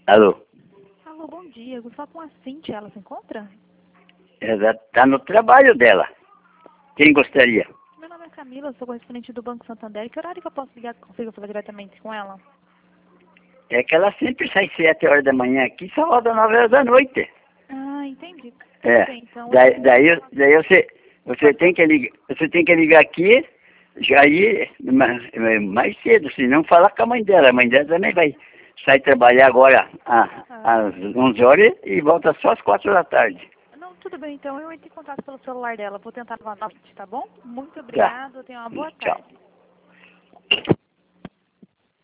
Alô? Alô, bom dia. Eu vou falar com a Cíntia. Ela se encontra? Ela está no trabalho dela. Quem gostaria? Meu nome é Camila, sou correspondente do Banco Santander. Que horário que eu posso ligar? Consigo falar diretamente com ela? É que ela sempre sai 7 horas da manhã aqui, só volta 9 horas da noite. Ah, entendi. É. Tudo bem, então. Daí você tem que ligar aqui, já ir mais cedo, senão falar com a mãe dela. A mãe dela também vai sair trabalhar agora às 11 horas e volta só às 4 da tarde. Não, tudo bem, então. Eu entro em contato pelo celular dela. Vou tentar novamente, tá bom? Muito Tá. obrigada. Tenha uma boa Tchau. tarde.